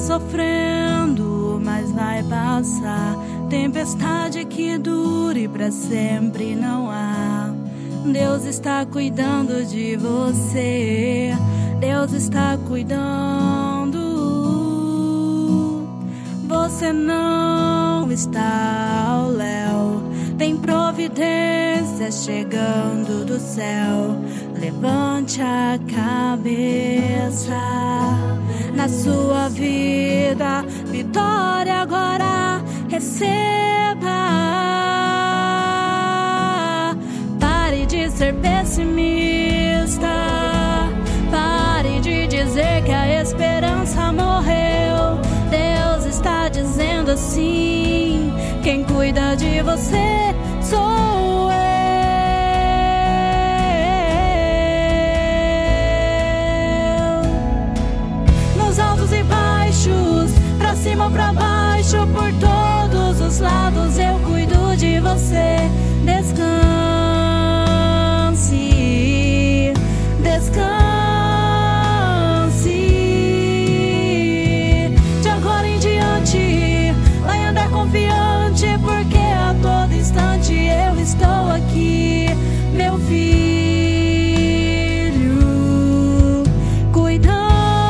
sofrendo, mas vai passar. Tempestade que dure pra sempre não há. Deus está cuidando de você. Deus está cuidando. Você não está ao léu. Tem providência chegando do céu. Levante a cabeça. Na sua vida, vitória agora receba. Pare de ser pessimista. Pare de dizer que a esperança morreu. Deus está dizendo assim: quem cuida de você sou eu. Nos altos e baixos, pra cima ou pra baixo, por todos os lados eu cuido de você. Descanse, descanse. De agora em diante, vai andar confiante, porque a todo instante eu estou aqui, meu filho, cuidando.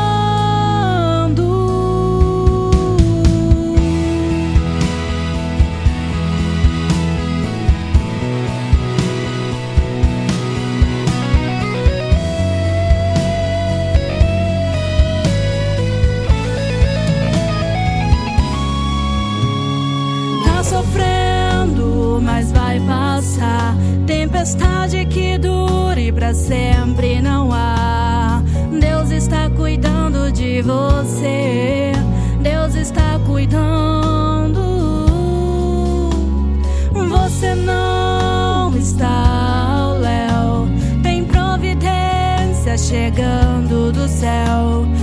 Sofrendo, mas vai passar. Tempestade que dure pra sempre não há. Deus está cuidando de você. Deus está cuidando. Você não está ao léu. Tem providência chegando do céu.